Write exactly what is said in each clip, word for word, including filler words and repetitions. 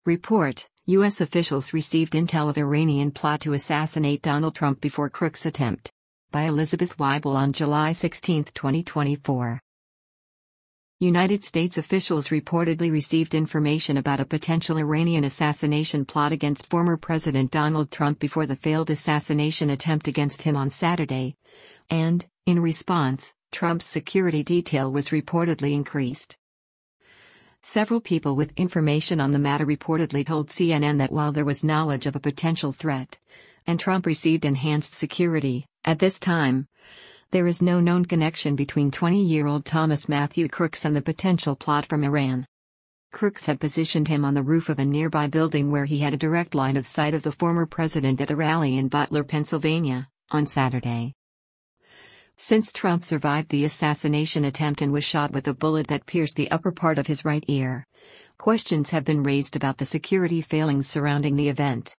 Report: U S officials received intel of Iranian plot to assassinate Donald Trump before crook's attempt. By Elizabeth Weibel on July sixteenth, twenty twenty-four. United States officials reportedly received information about a potential Iranian assassination plot against former President Donald Trump before the failed assassination attempt against him on Saturday. And, in response, Trump's security detail was reportedly increased. Several people with information on the matter reportedly told C N N that while there was knowledge of a potential threat, and Trump received enhanced security, at this time, there is no known connection between twenty-year-old Thomas Matthew Crooks and the potential plot from Iran. Crooks had positioned him on the roof of a nearby building where he had a direct line of sight of the former president at a rally in Butler, Pennsylvania, on Saturday. Since Trump survived the assassination attempt and was shot with a bullet that pierced the upper part of his right ear, questions have been raised about the security failings surrounding the event.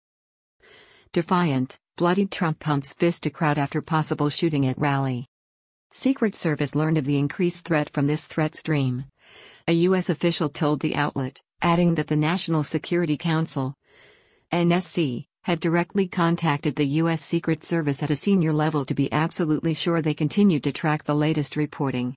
Defiant, bloodied Trump pumps fist to crowd after possible shooting at rally. Secret Service learned of the increased threat from this threat stream, a U S official told the outlet, adding that the National Security Council, N S C, had directly contacted the U S Secret Service at a senior level to be absolutely sure they continued to track the latest reporting.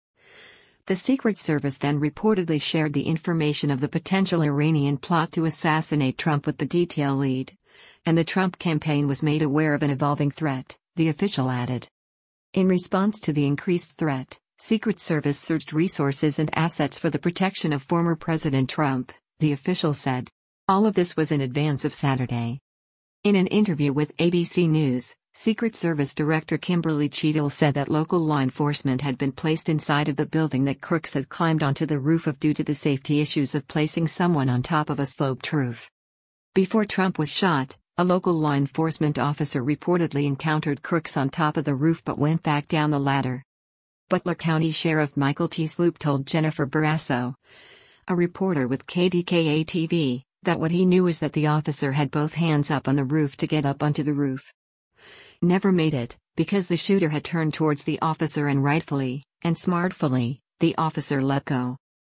The Secret Service then reportedly shared the information of the potential Iranian plot to assassinate Trump with the detail lead, and the Trump campaign was made aware of an evolving threat, the official added. In response to the increased threat, Secret Service surged resources and assets for the protection of former President Trump, the official said. All of this was in advance of Saturday. In an interview with A B C News, Secret Service Director Kimberly Cheadle said that local law enforcement had been placed inside of the building that Crooks had climbed onto the roof of due to the safety issues of placing someone on top of a sloped roof. Before Trump was shot, a local law enforcement officer reportedly encountered Crooks on top of the roof but went back down the ladder. Butler County Sheriff Michael T. Sloop told Jennifer Barrasso, a reporter with K D K A T V, that what he knew was that the officer had both hands up on the roof to get up onto the roof. Never made it, because the shooter had turned towards the officer and rightfully, and smartfully, the officer let go.